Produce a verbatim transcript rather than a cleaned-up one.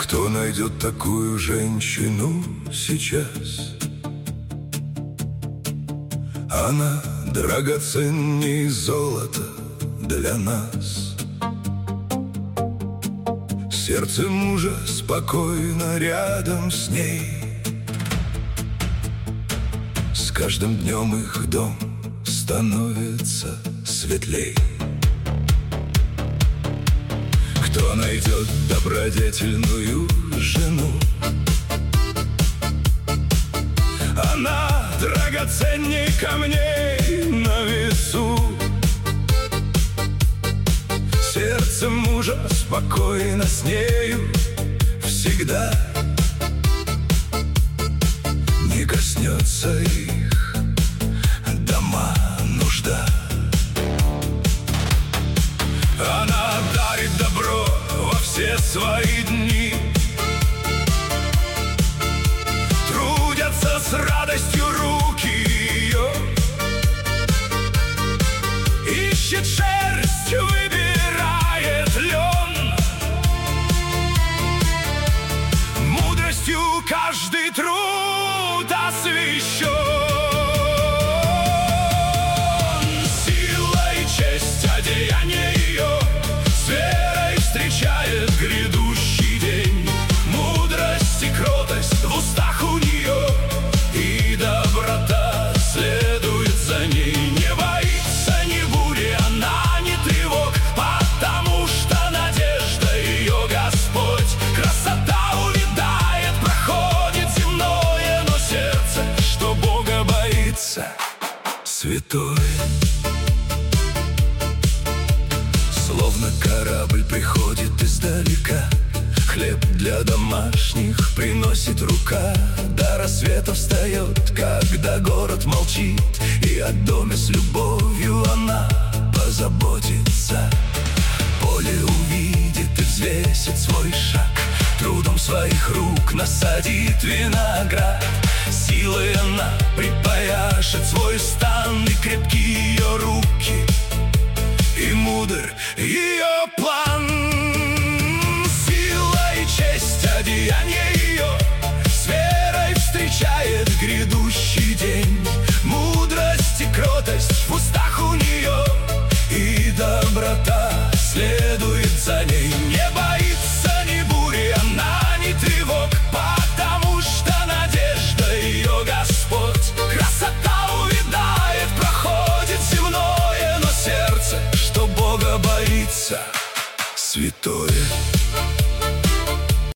Кто найдет такую женщину сейчас? Она драгоценней золота для нас. Сердце мужа спокойно рядом с ней. С каждым днем их дом становится светлей. Кто найдет добродетельную жену? Она драгоценней камней на весу. Сердце мужа спокойно с нею всегда. Не коснется их дома нужда. Она дарит добро во все свои дни. Трудятся с радостью руки ее. Ищет шерсть, выбирает лен. Мудростью каждый труд освящен. Сила и честь одеяния ее с верой встречает грядущий день. Мудрость и кротость в устах у нее, и доброта следует за ней. Не боится ни бури, она ни тревог, потому что надежда ее Господь. Красота увядает, проходит земное, но сердце, что Бога боится, святое. Словно корабль приходит издалека, хлеб для домашних приносит рука. До рассвета встает, когда город молчит, и о доме с любовью она позаботится. Поле увидит и взвесит свой шаг, трудом своих рук насадит виноград. Силой она припаяшет свой стан, и крепки ее руки, и мудр ее план. Сила и честь одеяния